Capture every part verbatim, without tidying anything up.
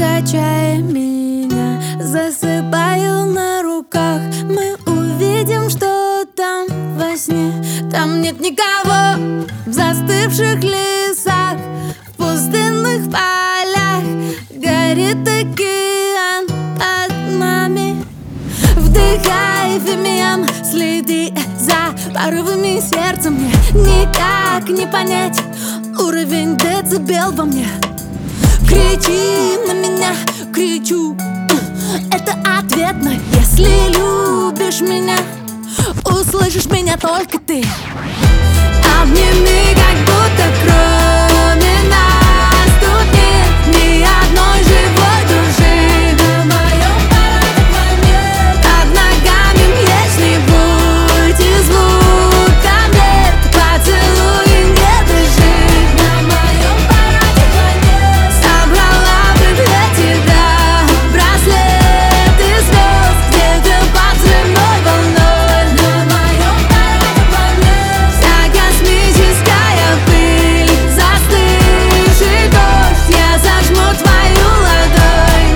качая меня, засыпаю на руках. Мы увидим, что там во сне. Там нет никого в застывших лесах, в пустынных полях горит океан под нами. Вдыхай фимиам, следи за порывами сердца. Мне никак не понять уровень децибел во мне. Кричи на меня, кричу, это ответно. Если любишь меня, услышишь меня только ты. Обними, как будто кроме нас тут нет ни одной живой души. На моем параде планет под ногами млечный путь, и звука нет, поцелуй не дыши. На моем параде планет собрала в браслете, да, браслеты звезд, где-то под взрывной волной. На моем параде планет вся космическая пыль, застывший дождь, я зажму твою ладонь.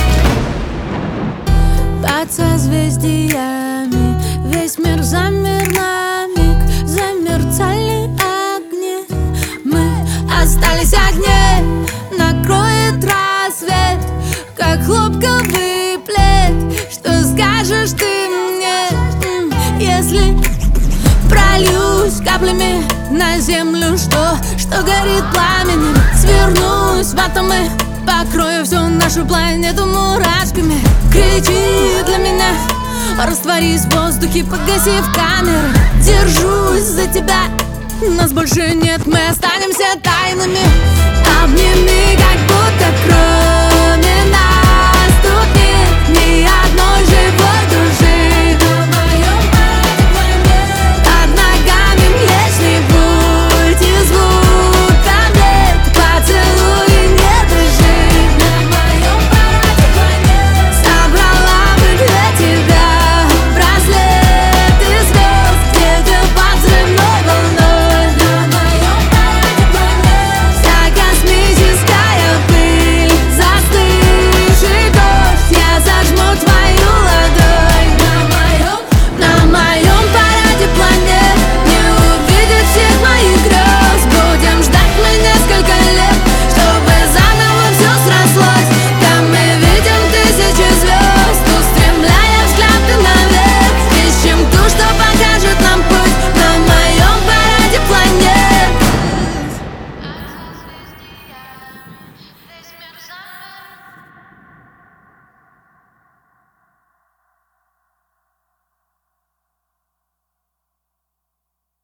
Под созвездиями весь мир замер на миг, замерцали огни. Мы остались огни, накроет рассвет, как хлопковый плед. Что скажешь ты мне, м, если прольюсь каплями на землю? Что, что горит пламенем? Свернусь в атомы, покрою всю нашу планету мурашками. Кричи для меня, растворись в воздухе, погасив камеры. Держусь за тебя, нас больше нет, мы останемся тайнами. Обними, как